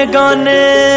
बेगाने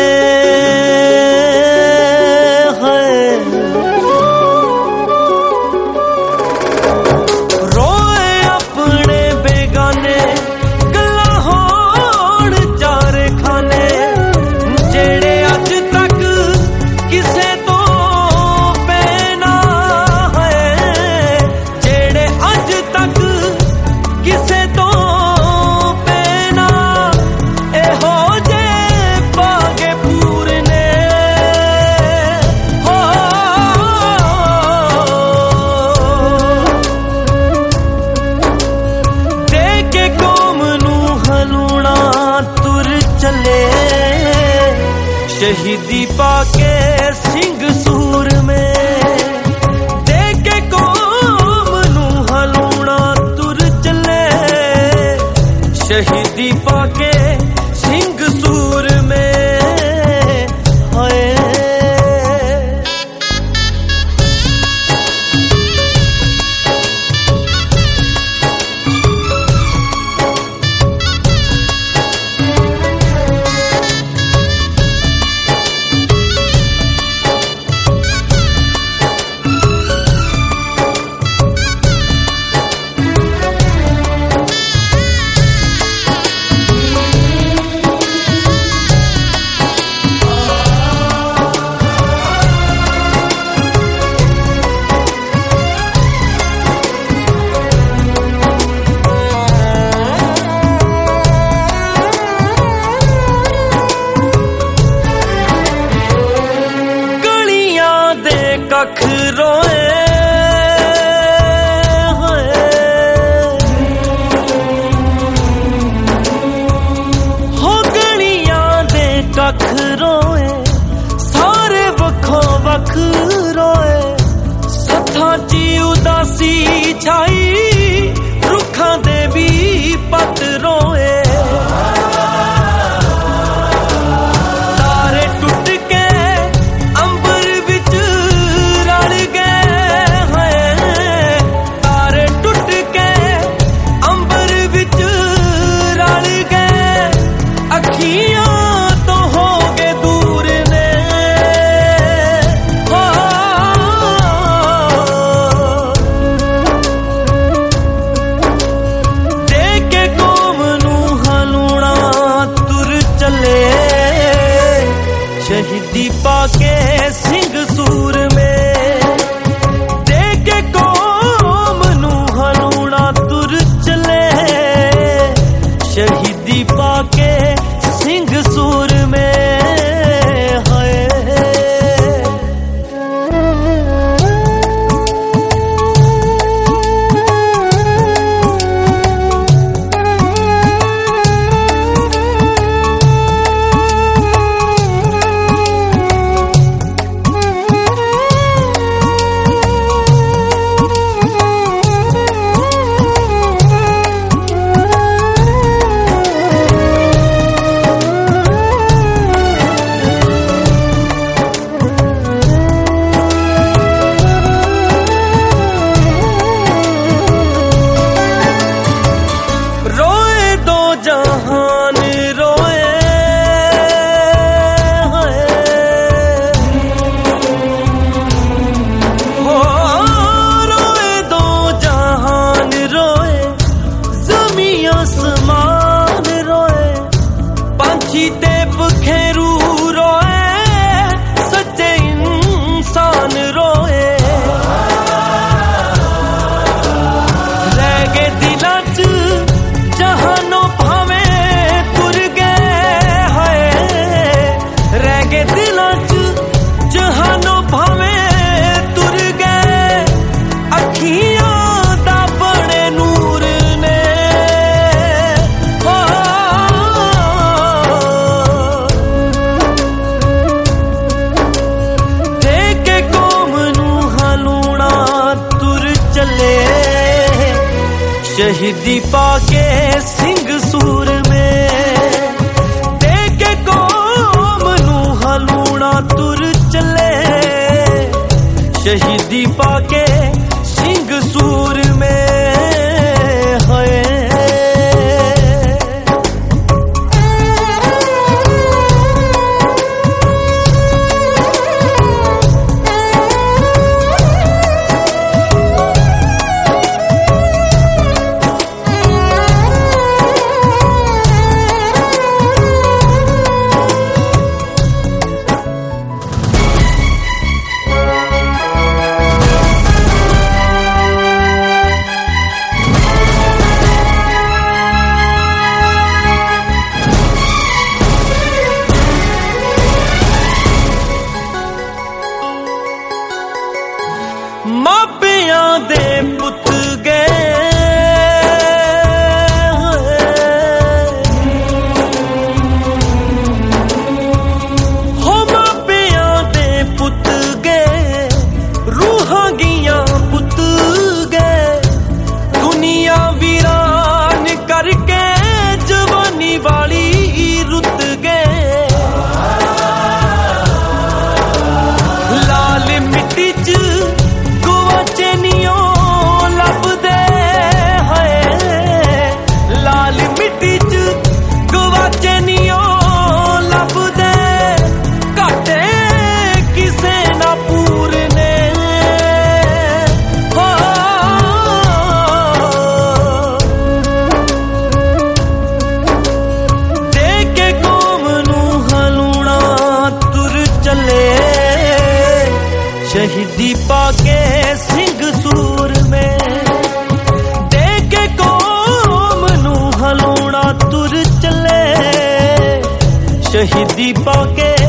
शहीदी पाके सिंह सूर में देके कौम नू हलूना तुर चले शहीदी पाके सिंह सूर में हाय कख रोए हो गलियां दे कख रोए सारे वखो वख रोए सत्थां ची उदासी छाई रुखां दे भी पत रोए शहीदी पाके सिंह सूर में देके कौम नू हलूना तुर चले शहीदी पाके सिंह सूर में शहीदी पाके सिंह सूर में देके कौम नू हलूना तुर चले शहीदी पाके सिंह सूर में है शहीदी पाके सिंह सूर में दे के कौम नू हलूणा तुर चले शहीदी पाके